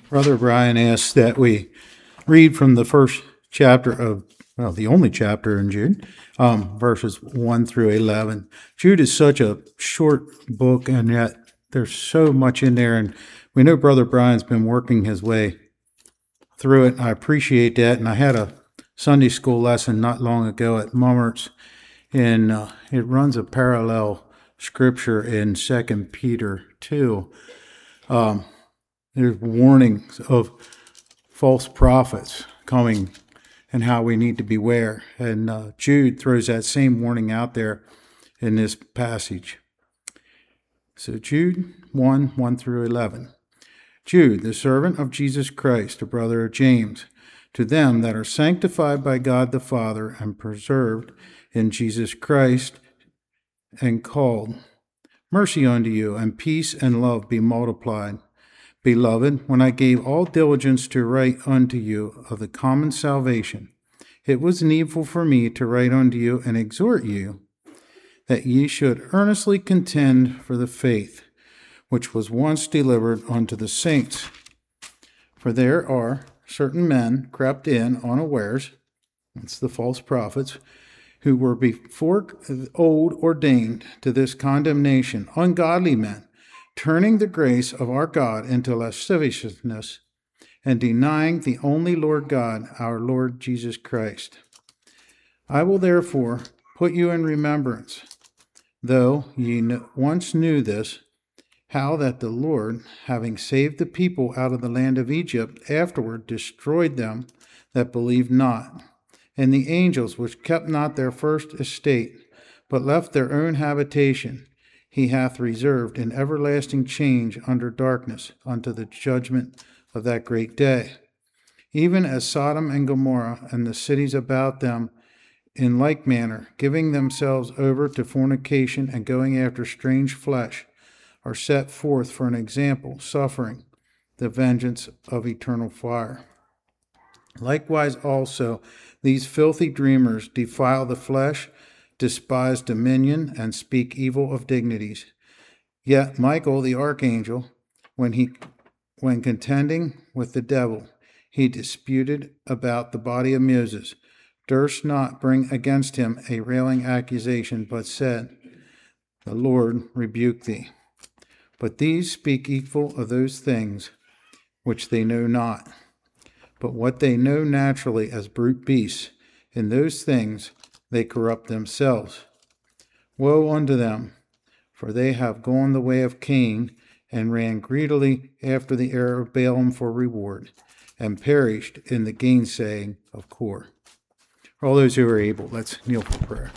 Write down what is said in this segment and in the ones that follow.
Brother Brian asks that we read from the first chapter of, well, the only chapter in Jude, verses 1 through 11. Jude is such a short book, and yet there's so much in there, and we know Brother Brian's been working his way through it, and I appreciate that. And I had a Sunday school lesson not long ago at Mummert's, and it runs a parallel scripture in 2 Peter 2. There's warnings of false prophets coming and how we need to beware. And Jude throws that same warning out there in this passage. So Jude 1 through 11. Jude, the servant of Jesus Christ, a brother of James, to them that are sanctified by God the Father and preserved in Jesus Christ and called, mercy unto you, and peace and love be multiplied. Beloved, when I gave all diligence to write unto you of the common salvation, it was needful for me to write unto you and exhort you that ye should earnestly contend for the faith which was once delivered unto the saints. For there are certain men crept in unawares, that's the false prophets, who were before old ordained to this condemnation, ungodly men, turning the grace of our God into lasciviousness, and denying the only Lord God, our Lord Jesus Christ. I will therefore put you in remembrance, though ye once knew this, how that the Lord, having saved the people out of the land of Egypt, afterward destroyed them that believed not, and the angels which kept not their first estate, but left their own habitation, he hath reserved in everlasting change under darkness unto the judgment of that great day. Even as Sodom and Gomorrah and the cities about them in like manner, giving themselves over to fornication and going after strange flesh, are set forth for an example, suffering the vengeance of eternal fire. Likewise also, these filthy dreamers defile the flesh, despise dominion, and speak evil of dignities. Yet Michael the archangel, when contending with the devil, he disputed about the body of Moses, durst not bring against him a railing accusation, but said, the Lord rebuke thee. But these speak evil of those things which they know not. But what they know naturally as brute beasts, in those things they corrupt themselves. Woe unto them, for they have gone the way of Cain, and ran greedily after the heir of Balaam for reward, and perished in the gainsaying of Kor. For all those who are able, let's kneel for prayer.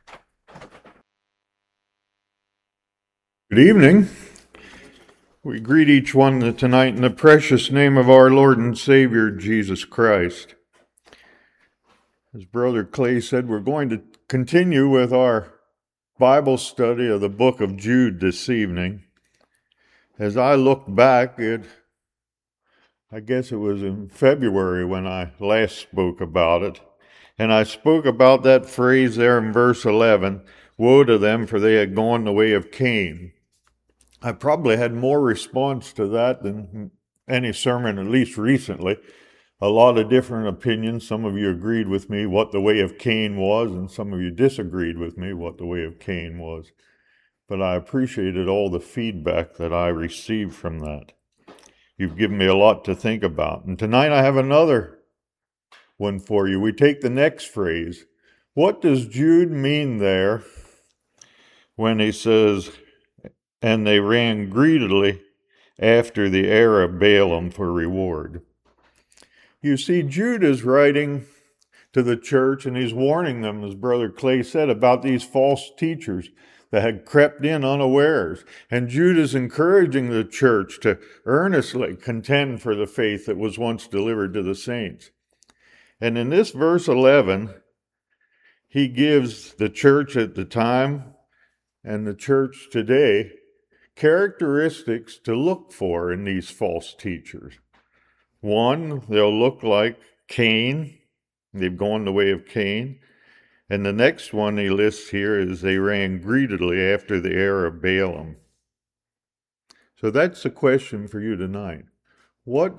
Good evening. We greet each one tonight in the precious name of our Lord and Savior, Jesus Christ. As Brother Clay said, we're going to continue with our Bible study of the book of Jude this evening. As I look back, I guess it was in February when I last spoke about it, and I spoke about that phrase there in verse 11, woe to them, for they had gone the way of Cain. I probably had more response to that than any sermon, at least recently. A lot of different opinions. Some of you agreed with me what the way of Cain was, and some of you disagreed with me what the way of Cain was. But I appreciated all the feedback that I received from that. You've given me a lot to think about. And tonight I have another one for you. We take the next phrase. What does Jude mean there when he says, and they ran greedily after the heir of Balaam for reward? You see, Jude is writing to the church, and he's warning them, as Brother Clay said, about these false teachers that had crept in unawares. And Jude is encouraging the church to earnestly contend for the faith that was once delivered to the saints. And in this verse 11, he gives the church at the time and the church today characteristics to look for in these false teachers. One, they'll look like Cain. They've gone the way of Cain. And the next one he lists here is they ran greedily after the heir of Balaam. So that's the question for you tonight. What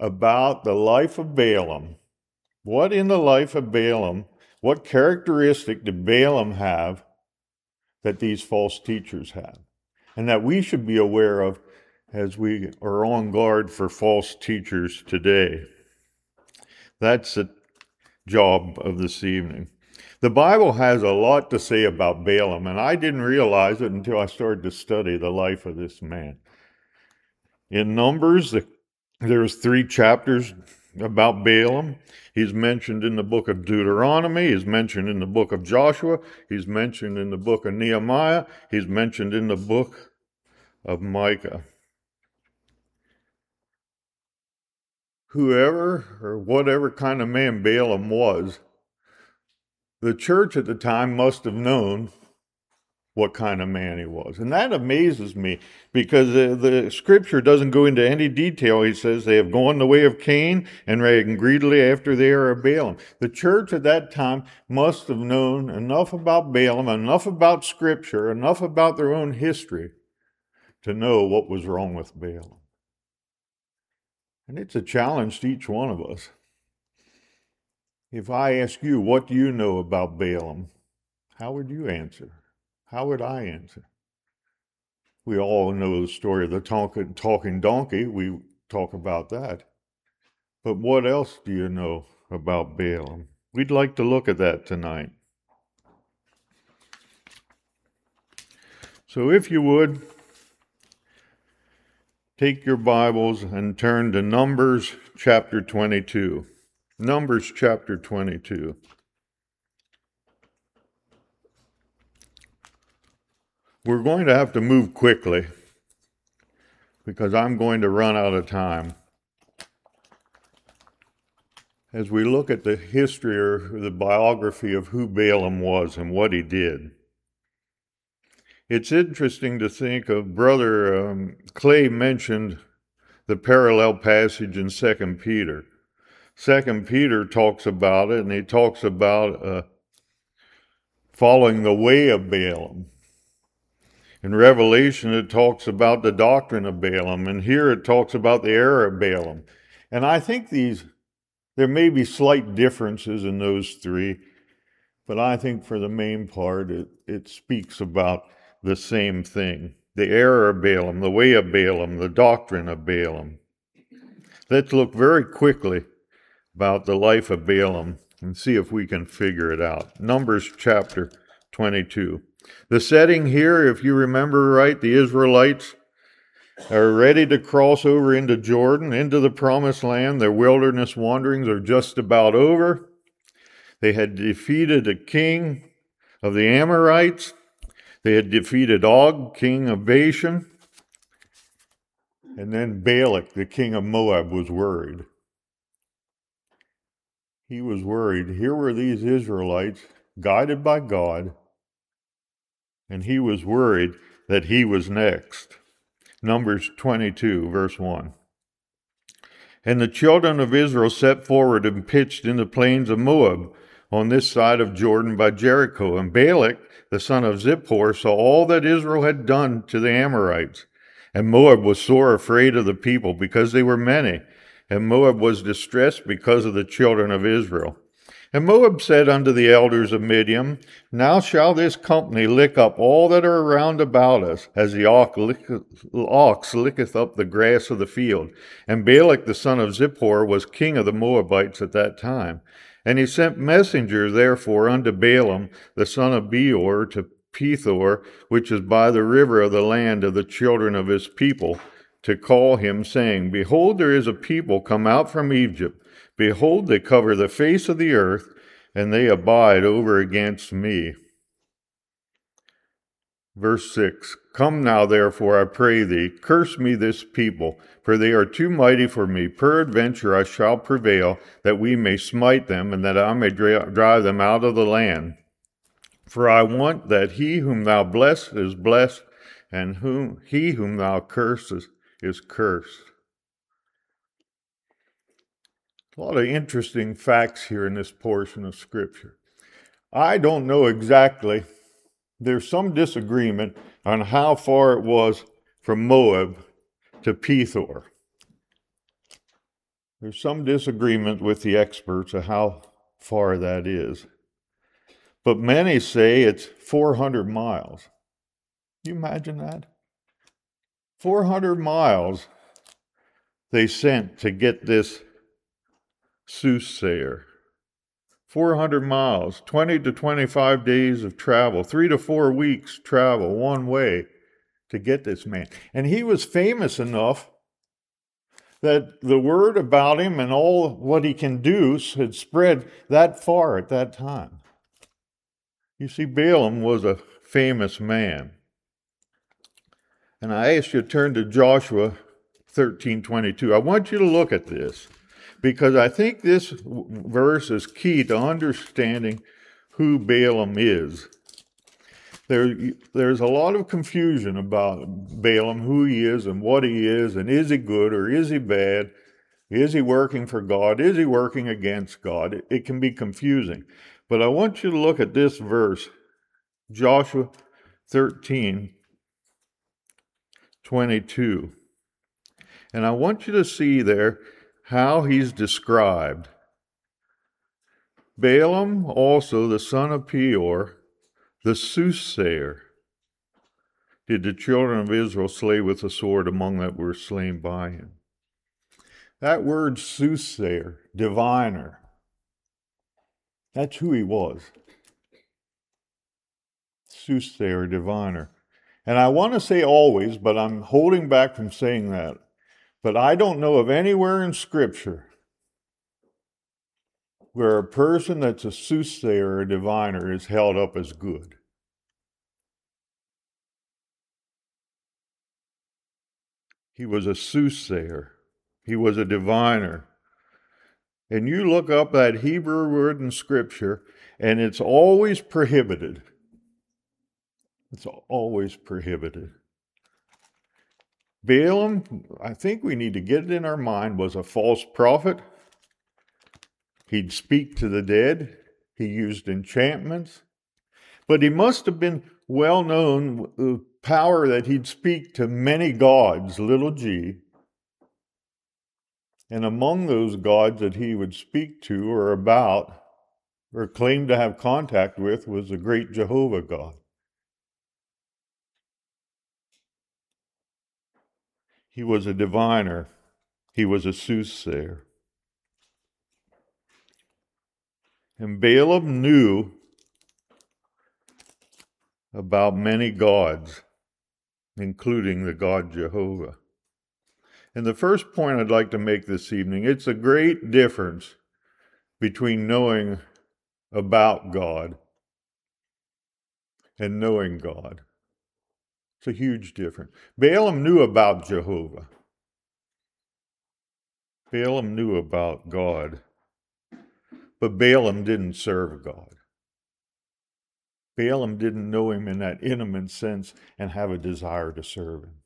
about the life of Balaam. What in the life of Balaam, what characteristic did Balaam have that these false teachers have, and that we should be aware of as we are on guard for false teachers today? That's the job of this evening. The Bible has a lot to say about Balaam, and I didn't realize it until I started to study the life of this man. In Numbers, there's 3 chapters about Balaam. He's mentioned in the book of Deuteronomy. He's mentioned in the book of Joshua. He's mentioned in the book of Nehemiah. He's mentioned in the book of Micah. Whoever or whatever kind of man Balaam was, the church at the time must have known what kind of man he was. And that amazes me, because the scripture doesn't go into any detail. He says they have gone the way of Cain and ran greedily after the heir of Balaam. The church at that time must have known enough about Balaam, enough about scripture, enough about their own history to know what was wrong with Balaam. And it's a challenge to each one of us. If I ask you, what do you know about Balaam? How would you answer? How would I answer? We all know the story of the talking donkey. We talk about that. But what else do you know about Balaam? We'd like to look at that tonight. So if you would, take your Bibles and turn to Numbers chapter 22. Numbers chapter 22. We're going to have to move quickly because I'm going to run out of time. As we look at the history or the biography of who Balaam was and what he did, it's interesting to think of Brother Clay mentioned the parallel passage in 2 Peter. 2 Peter talks about it, and he talks about following the way of Balaam. In Revelation, it talks about the doctrine of Balaam, and here it talks about the error of Balaam. And I think there may be slight differences in those 3, but I think for the main part, it speaks about the same thing. The error of Balaam, the way of Balaam, the doctrine of Balaam. Let's look very quickly about the life of Balaam and see if we can figure it out. Numbers chapter 22. The setting here, if you remember right, the Israelites are ready to cross over into Jordan, into the promised land. Their wilderness wanderings are just about over. They had defeated a king of the Amorites. They had defeated Og, king of Bashan. And then Balak, the king of Moab, was worried. He was worried. Here were these Israelites, guided by God, and he was worried that he was next. Numbers 22, verse 1. And the children of Israel set forward and pitched in the plains of Moab, on this side of Jordan by Jericho. And Balak, the son of Zippor, saw all that Israel had done to the Amorites. And Moab was sore afraid of the people, because they were many. And Moab was distressed because of the children of Israel. And Moab said unto the elders of Midian, Now shall this company lick up all that are round about us, as the ox licketh up the grass of the field. And Balak the son of Zippor was king of the Moabites at that time. And he sent messengers therefore unto Balaam the son of Beor to Pethor, which is by the river of the land of the children of his people, to call him, saying, Behold, there is a people come out from Egypt. Behold, they cover the face of the earth, and they abide over against me. Verse 6, Come now, therefore, I pray thee, curse me this people, for they are too mighty for me. Peradventure I shall prevail, that we may smite them, and that I may drive them out of the land. For I want that he whom thou blessest is blessed, and he whom thou cursest is cursed. A lot of interesting facts here in this portion of Scripture. I don't know exactly. There's some disagreement on how far it was from Moab to Pethor. There's some disagreement with the experts of how far that is. But many say it's 400 miles. Can you imagine that? 400 miles they sent to get this soothsayer. 400 miles, 20 to 25 days of travel, 3 to 4 weeks travel one way to get this man. And he was famous enough that the word about him and all what he can do had spread that far at that time. You see, Balaam was a famous man. And I asked you to turn to Joshua 13:22. I want you to look at this, because I think this verse is key to understanding who Balaam is. There's a lot of confusion about Balaam, who he is and what he is, and is he good or is he bad? Is he working for God? Is he working against God? It can be confusing. But I want you to look at this verse, Joshua 13:22. And I want you to see there how he's described. Balaam also, the son of Peor, the soothsayer, did the children of Israel slay with the sword among that were slain by him. That word soothsayer, diviner, that's who he was. Soothsayer, diviner. And I want to say always, but I'm holding back from saying that. But I don't know of anywhere in Scripture where a person that's a soothsayer or diviner is held up as good. He was a soothsayer. He was a diviner. And you look up that Hebrew word in Scripture, and it's always prohibited. It's always prohibited. Balaam, I think we need to get it in our mind, was a false prophet. He'd speak to the dead. He used enchantments. But he must have been well known, the power that he'd speak to many gods, little g. And among those gods that he would speak to or about, or claim to have contact with, was the great Jehovah God. He was a diviner. He was a soothsayer. And Balaam knew about many gods, including the God Jehovah. And the first point I'd like to make this evening, it's a great difference between knowing about God and knowing God. It's a huge difference. Balaam knew about Jehovah. Balaam knew about God. But Balaam didn't serve God. Balaam didn't know him in that intimate sense and have a desire to serve him.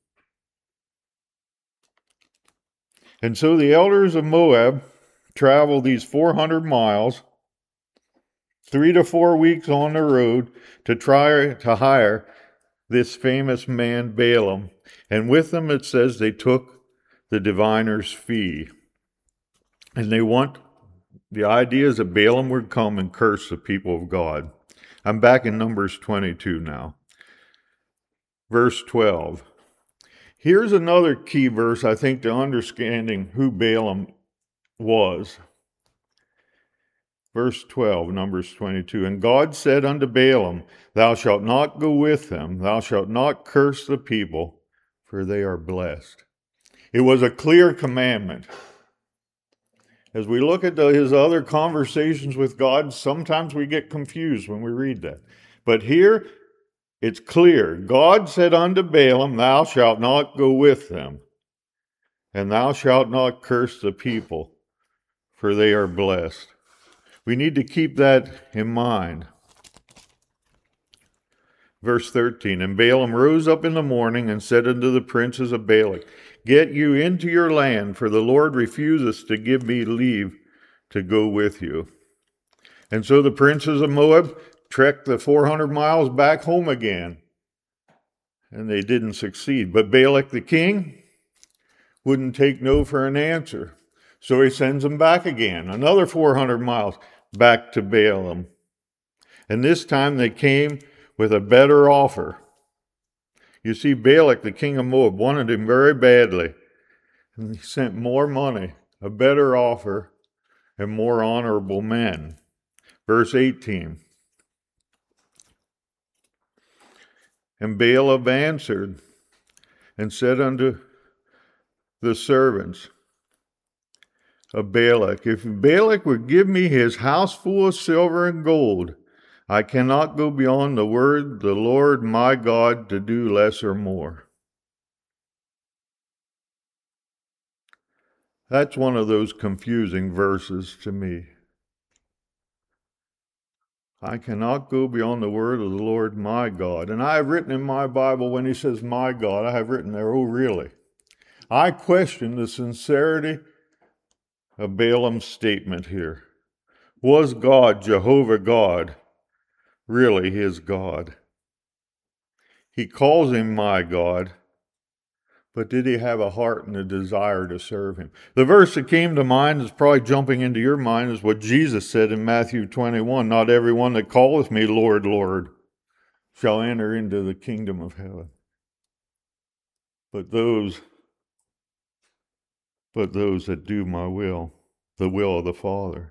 And so the elders of Moab traveled these 400 miles, 3 to 4 weeks on the road, to try to hire this famous man Balaam. And with them, it says, they took the diviner's fee. And the idea is that Balaam would come and curse the people of God. I'm back in Numbers 22 now. Verse 12. Here's another key verse, I think, to understanding who Balaam was. Verse 12, Numbers 22. And God said unto Balaam, thou shalt not go with them, thou shalt not curse the people, for they are blessed. It was a clear commandment. As we look at his other conversations with God, sometimes we get confused when we read that. But here, it's clear. God said unto Balaam, thou shalt not go with them, and thou shalt not curse the people, for they are blessed. We need to keep that in mind. Verse 13, and Balaam rose up in the morning and said unto the princes of Balak, get you into your land, for the Lord refuses to give me leave to go with you. And so the princes of Moab trekked the 400 miles back home again, and they didn't succeed. But Balak the king wouldn't take no for an answer. So he sends them back again, another 400 miles back to Balaam. And this time they came with a better offer. You see, Balak, the king of Moab, wanted him very badly. And he sent more money, a better offer, and more honorable men. Verse 18. And Balaam answered and said unto the servants of Balak, if Balak would give me his house full of silver and gold, I cannot go beyond the word the Lord my God to do less or more. That's one of those confusing verses to me. I cannot go beyond the word of the Lord my God. And I have written in my Bible, when he says my God, I have written there, oh really? I question the sincerity of Balaam's statement here. Was God, Jehovah God, really his God? He calls him my God, but did he have a heart and a desire to serve him? The verse that came to mind is probably jumping into your mind is what Jesus said in Matthew 21, not everyone that calleth me Lord, Lord, shall enter into the kingdom of heaven, but those that do my will, the will of the Father.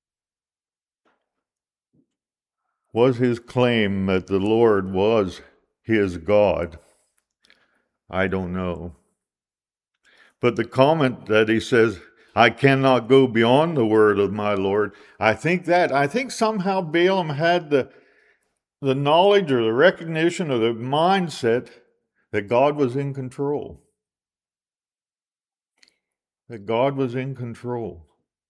Was his claim that the Lord was his God? I don't know. But the comment that he says, I cannot go beyond the word of my Lord, I think somehow Balaam had the knowledge or the recognition or the mindset that God was in control. That God was in control.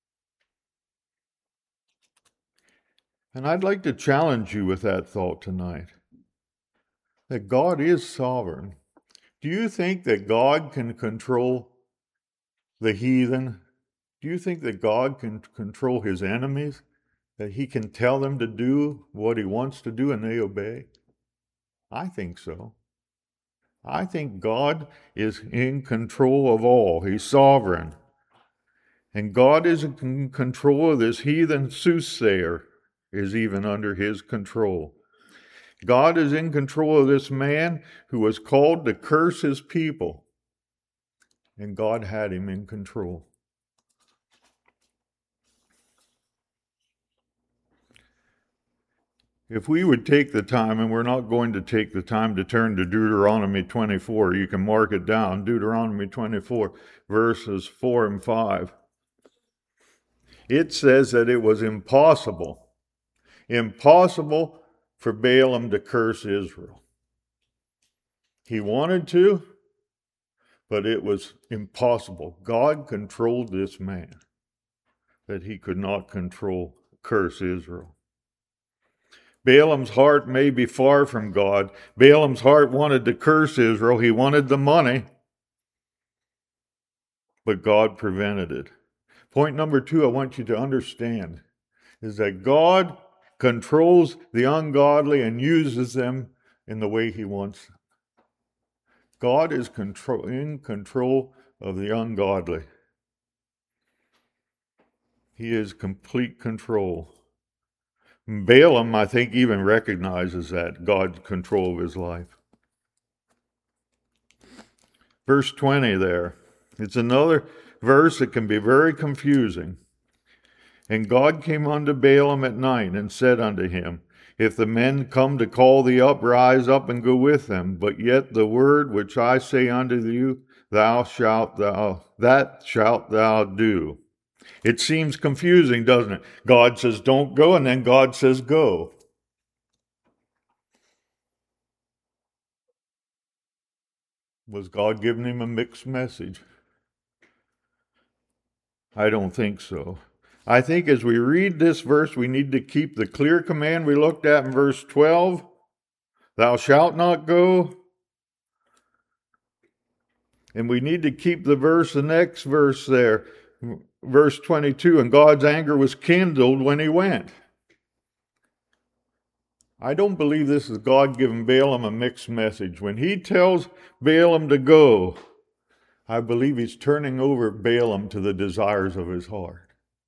And I'd like to challenge you with that thought tonight. That God is sovereign. Do you think that God can control the heathen? Do you think that God can control his enemies? That he can tell them to do what he wants to do and they obey? I think so. I think God is in control of all. He's sovereign. And God is in control of this heathen soothsayer, is even under his control. God is in control of this man who was called to curse his people. And God had him in control. If we would take the time, and we're not going to take the time to turn to Deuteronomy 24, you can mark it down, Deuteronomy 24, verses 4 and 5. It says that it was impossible for Balaam to curse Israel. He wanted to, but it was impossible. God controlled this man, that he could not curse Israel. Balaam's heart may be far from God. Balaam's heart wanted to curse Israel. He wanted the money, but God prevented it. Point number 2 I want you to understand is that God controls the ungodly and uses them in the way he wants. God is in control of the ungodly. He is complete control. Balaam, I think, even recognizes that, God's control of his life. Verse 20 there. It's another verse that can be very confusing. And God came unto Balaam at night and said unto him, if the men come to call thee up, rise up and go with them. But yet the word which I say unto you, that shalt thou do. It seems confusing, doesn't it? God says don't go, and then God says go. Was God giving him a mixed message? I don't think so. I think as we read this verse, we need to keep the clear command we looked at in verse 12. Thou shalt not go. And we need to keep the next verse there. Verse 22, and God's anger was kindled when he went. I don't believe this is God giving Balaam a mixed message. When he tells Balaam to go, I believe he's turning over Balaam to the desires of his heart.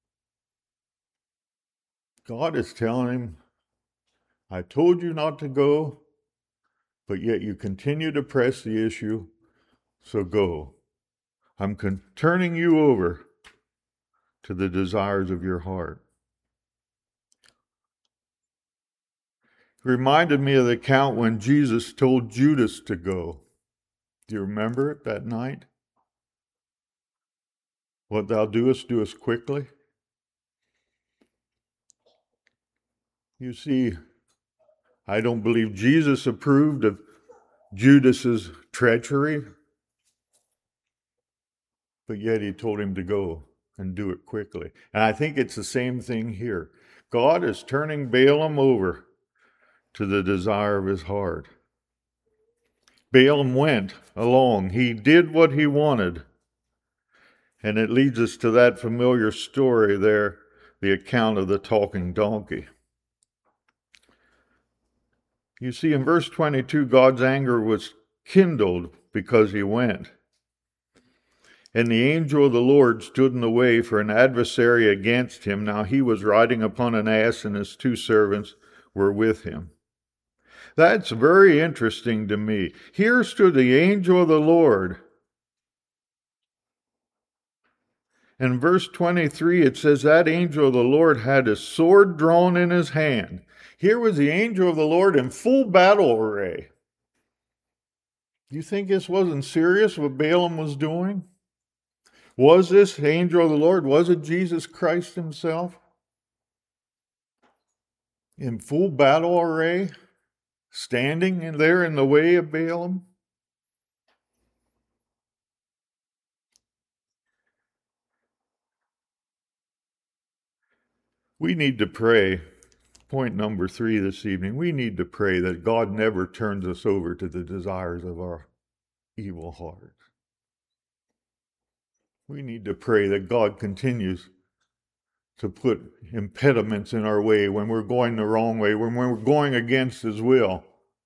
God is telling him, I told you not to go, but yet you continue to press the issue, so go. I'm turning you over to the desires of your heart. It reminded me of the account when Jesus told Judas to go. Do you remember it that night? What thou doest quickly. You see, I don't believe Jesus approved of Judas's treachery, but yet he told him to go and do it quickly. And I think it's the same thing here. God is turning Balaam over to the desire of his heart. Balaam went along. He did what he wanted. And it leads us to that familiar story there, the account of the talking donkey. You see, in verse 22, God's anger was kindled because he went. And the angel of the Lord stood in the way for an adversary against him. Now he was riding upon an ass, and his 2 servants were with him. That's very interesting to me. Here stood the angel of the Lord. In verse 23, it says that angel of the Lord had a sword drawn in his hand. Here was the angel of the Lord in full battle array. You think this wasn't serious, what Balaam was doing? Was this angel of the Lord, was it Jesus Christ himself? In full battle array, standing there in the way of Balaam? We need to pray. Point number 3 this evening. We need to pray that God never turns us over to the desires of our evil heart. We need to pray that God continues to put impediments in our way when we're going the wrong way, when we're going against his will.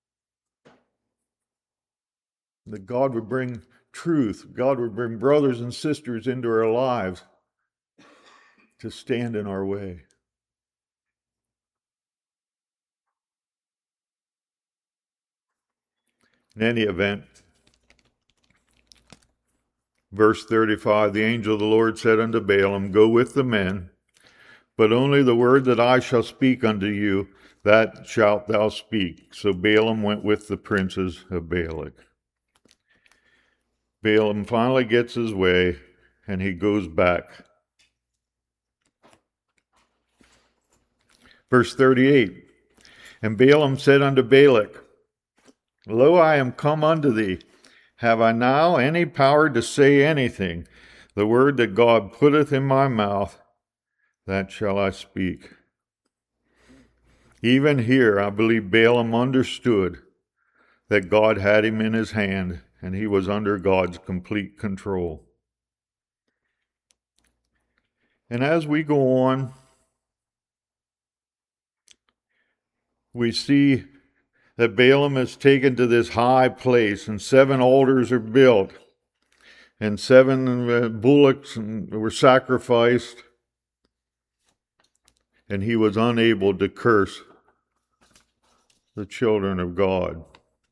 That God would bring truth. God would bring brothers and sisters into our lives to stand in our way. In any event, verse 35, the angel of the Lord said unto Balaam, go with the men, but only the word that I shall speak unto you, that shalt thou speak. So Balaam went with the princes of Balak. Balaam finally gets his way, and he goes back. Verse 38, and Balaam said unto Balak, lo, I am come unto thee. Have I now any power to say anything? The word that God putteth in my mouth, that shall I speak. Even here, I believe Balaam understood that God had him in his hand, and he was under God's complete control. And as we go on, we see that Balaam is taken to this high place, and 7 altars are built, and 7 bullocks were sacrificed, and he was unable to curse the children of God.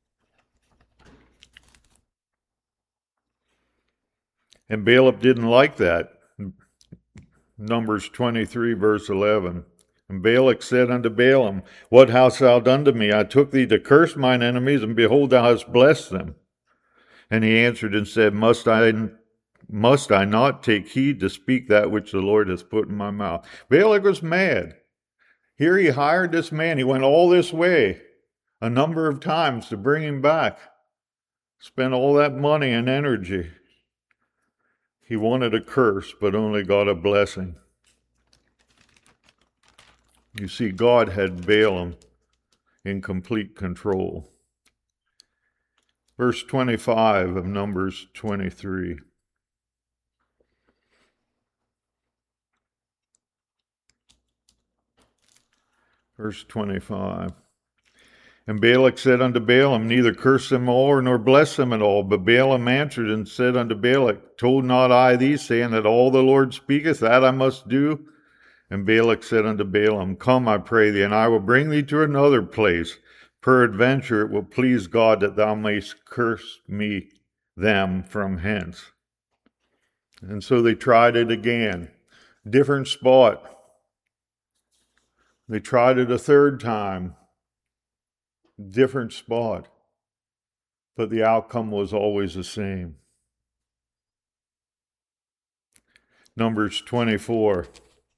And Balak didn't like that. Numbers 23, verse 11. And Balak said unto Balaam, what hast thou done to me? I took thee to curse mine enemies, and behold, thou hast blessed them. And he answered and said, Must I not take heed to speak that which the Lord has put in my mouth? Balak was mad. Here he hired this man. He went all this way a number of times to bring him back. Spent all that money and energy. He wanted a curse, but only got a blessing. You see, God had Balaam in complete control. Verse 25 of Numbers 23. Verse 25. And Balak said unto Balaam, neither curse them all, nor bless them at all. But Balaam answered and said unto Balak, told not I thee, saying that all the Lord speaketh, that I must do? And Balak said unto Balaam, come, I pray thee, and I will bring thee to another place. Peradventure it will please God that thou mayst curse me them from hence. And so they tried it again. Different spot. They tried it a third time. Different spot. But the outcome was always the same. Numbers 24.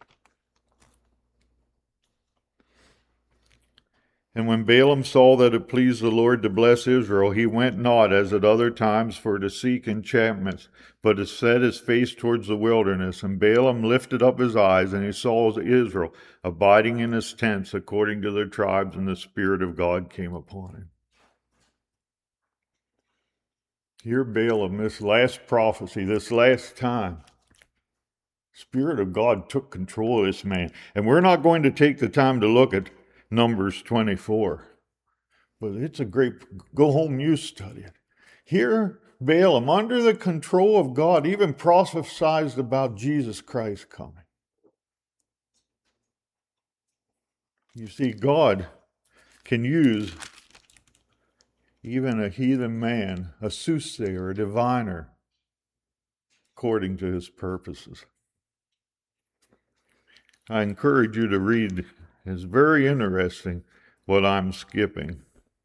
And when Balaam saw that it pleased the Lord to bless Israel, he went not as at other times for to seek enchantments, but to set his face towards the wilderness. And Balaam lifted up his eyes, and he saw Israel abiding in his tents according to their tribes, and the Spirit of God came upon him. Here Balaam, this last prophecy, this last time, Spirit of God took control of this man. And we're not going to take the time to look at Numbers 24. But it's a great, go home, you study it. Here, Balaam, under the control of God, even prophesied about Jesus Christ coming. You see, God can use even a heathen man, a soothsayer, a diviner, according to his purposes. I encourage you to read. It's very interesting what I'm skipping.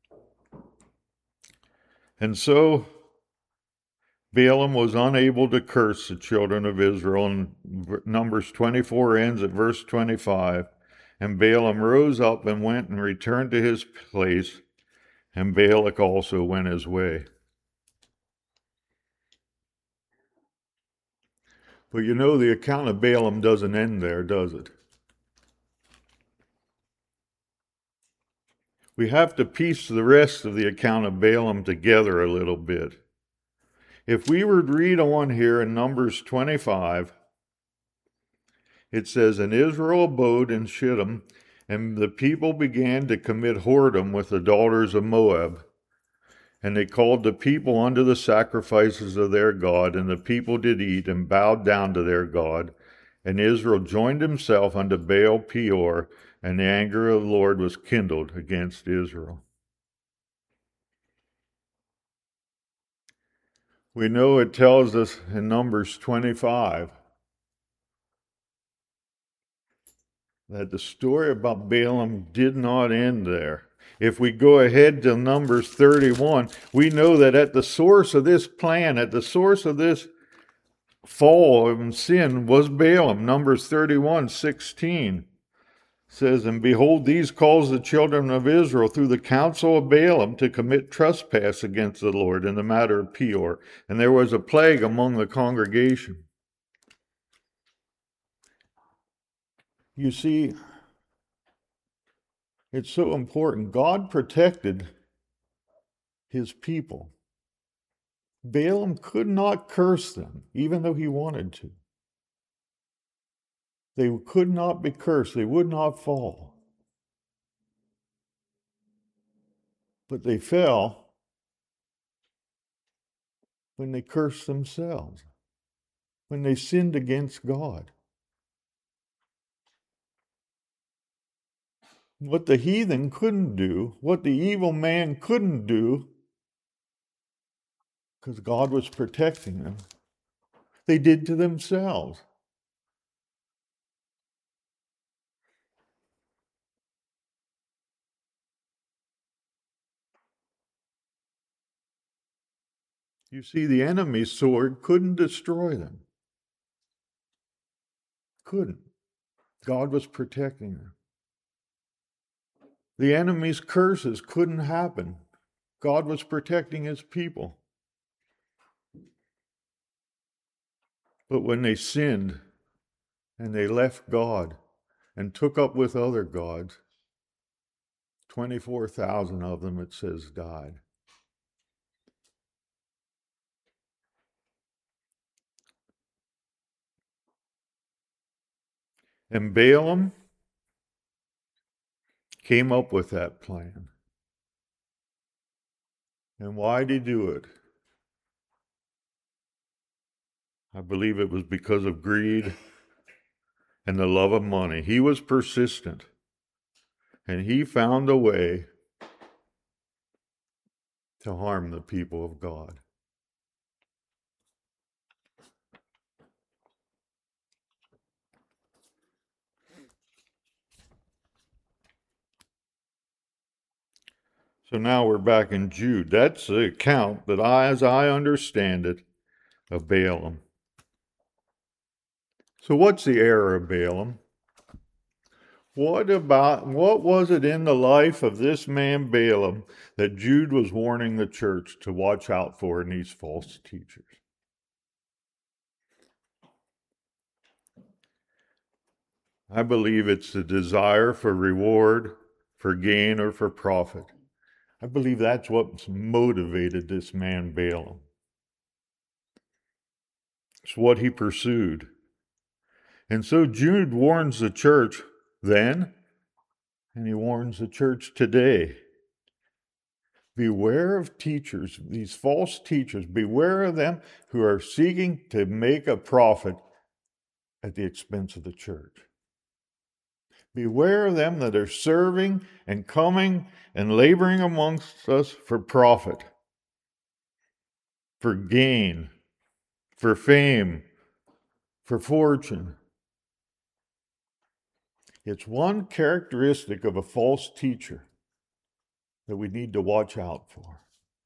And so Balaam was unable to curse the children of Israel. And Numbers 24 ends at verse 25. And Balaam rose up and went and returned to his place, and Balak also went his way. But you know, the account of Balaam doesn't end there, does it? We have to piece the rest of the account of Balaam together a little bit. If we were to read on here in Numbers 25, it says, and Israel abode in Shittim, and the people began to commit whoredom with the daughters of Moab. And they called the people unto the sacrifices of their God, and the people did eat and bowed down to their God. And Israel joined himself unto Baal Peor, and the anger of the Lord was kindled against Israel. We know it tells us in Numbers 25 that the story about Balaam did not end there. If we go ahead to Numbers 31, we know that at the source of this plan, at the source of this fall and sin was Balaam. Numbers 31:16 says, and behold, these caused the children of Israel through the counsel of Balaam to commit trespass against the Lord in the matter of Peor. And there was a plague among the congregation. You see, it's so important. God protected his people. Balaam could not curse them, even though he wanted to. They could not be cursed. They would not fall. But they fell when they cursed themselves, when they sinned against God. What the heathen couldn't do, what the evil man couldn't do, because God was protecting them, they did to themselves. You see, the enemy's sword couldn't destroy them. Couldn't. God was protecting them. The enemy's curses couldn't happen. God was protecting his people. But when they sinned and they left God and took up with other gods, 24,000 of them, it says, died. And Balaam came up with that plan. And why did he do it? I believe it was because of greed and the love of money. He was persistent, and he found a way to harm the people of God. So now we're back in Jude. That's the account that as I understand it, of Balaam. So what's the error of Balaam? What was it in the life of this man Balaam that Jude was warning the church to watch out for in these false teachers? I believe it's the desire for reward, for gain, or for profit. I believe that's what's motivated this man Balaam. It's what he pursued. And so Jude warns the church then, and he warns the church today. Beware of teachers, these false teachers. Beware of them who are seeking to make a profit at the expense of the church. Beware of them that are serving and coming and laboring amongst us for profit, for gain, for fame, for fortune. It's one characteristic of a false teacher that we need to watch out for.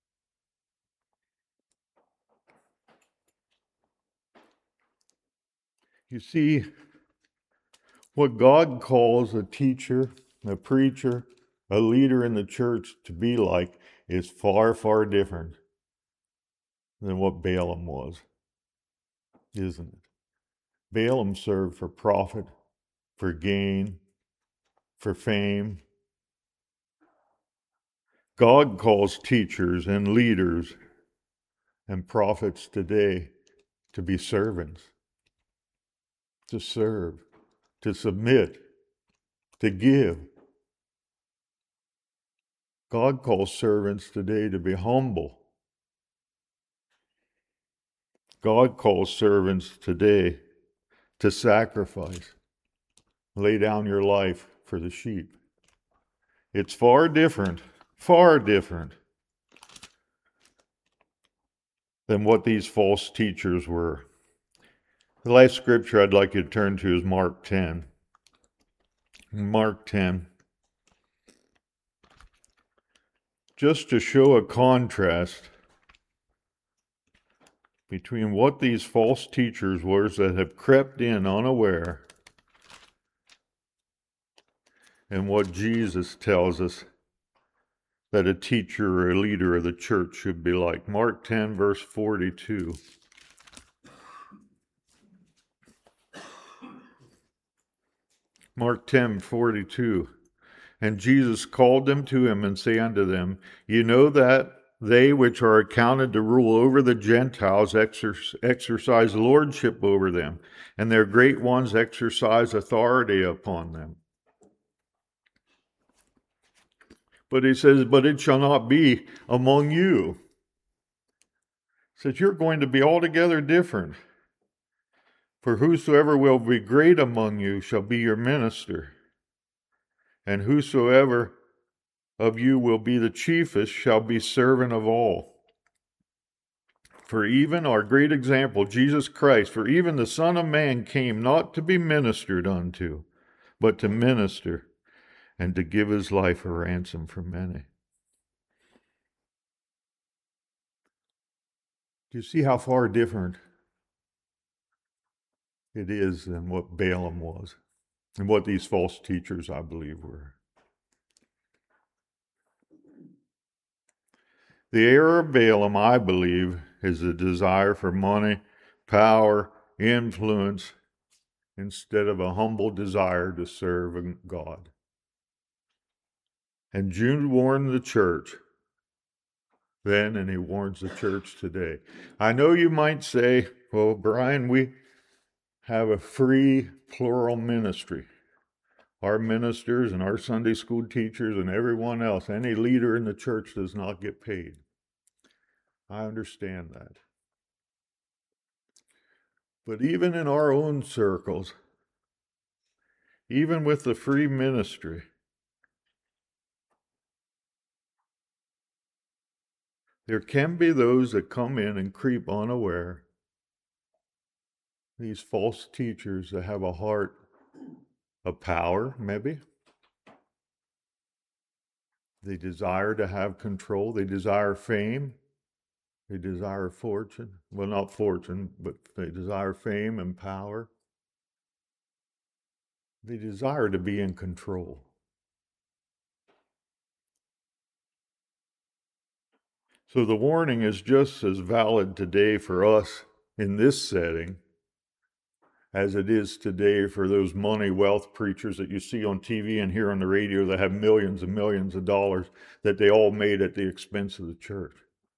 You see, what God calls a teacher, a preacher, a leader in the church to be like is far, far different than what Balaam was, isn't it? Balaam served for profit, for gain, for fame. God calls teachers and leaders and prophets today to be servants, to serve, to submit, to give. God calls servants today to be humble. God calls servants today to sacrifice, lay down your life for the sheep. It's far different than what these false teachers were. The last scripture I'd like you to turn to is Mark 10. Mark 10. Just to show a contrast between what these false teachers were that have crept in unaware and what Jesus tells us that a teacher or a leader of the church should be like. Mark 10, verse 42. Mark 10, 42. And Jesus called them to him and said unto them, You know that they which are accounted to rule over the Gentiles exercise lordship over them, and their great ones exercise authority upon them. But he says, But it shall not be among you. He says, You're going to be altogether different. For whosoever will be great among you shall be your minister, and whosoever of you will be the chiefest shall be servant of all. For even our great example, Jesus Christ, for even the Son of Man came not to be ministered unto, but to minister and to give his life a ransom for many. Do you see how far different it is than what Balaam was and what these false teachers, I believe, were? The error of Balaam, I believe, is the desire for money, power, influence, instead of a humble desire to serve God. And Jude warned the church then, and he warns the church today. I know you might say, well, Brian, we have a free plural ministry. Our ministers and our Sunday school teachers and everyone else, any leader in the church does not get paid. I understand that. But even in our own circles, even with the free ministry, there can be those that come in and creep unaware. These false teachers that have a heart of power, maybe. They desire to have control. They desire fame. They desire fortune. Well, not fortune, but they desire fame and power. They desire to be in control. So the warning is just as valid today for us in this setting as it is today for those money wealth preachers that you see on TV and hear on the radio that have millions and millions of dollars that they all made at the expense of the church.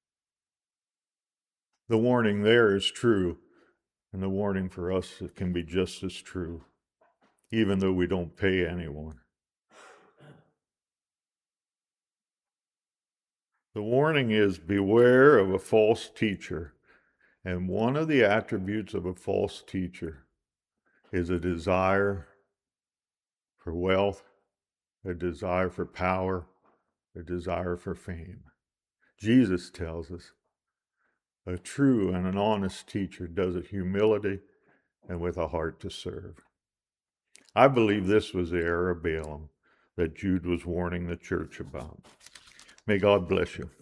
The warning there is true, and the warning for us it can be just as true, even though we don't pay anyone. The warning is beware of a false teacher, and one of the attributes of a false teacher is a desire for wealth, a desire for power, a desire for fame. Jesus tells us a true and an honest teacher does it humility and with a heart to serve. I believe this was the error of Balaam that Jude was warning the church about. May God bless you.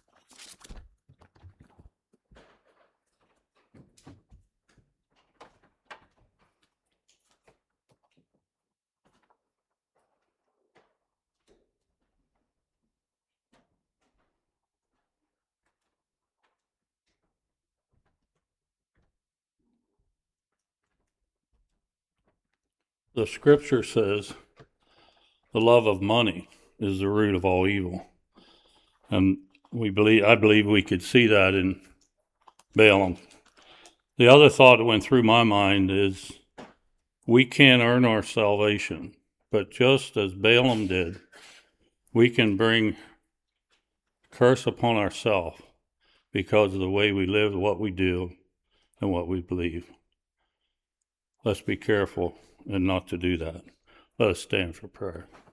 The scripture says the love of money is the root of all evil. And I believe we could see that in Balaam. The other thought that went through my mind is we can't earn our salvation, but just as Balaam did, we can bring curse upon ourselves because of the way we live, what we do, and what we believe. Let's be careful and not to do that. Let us stand for prayer.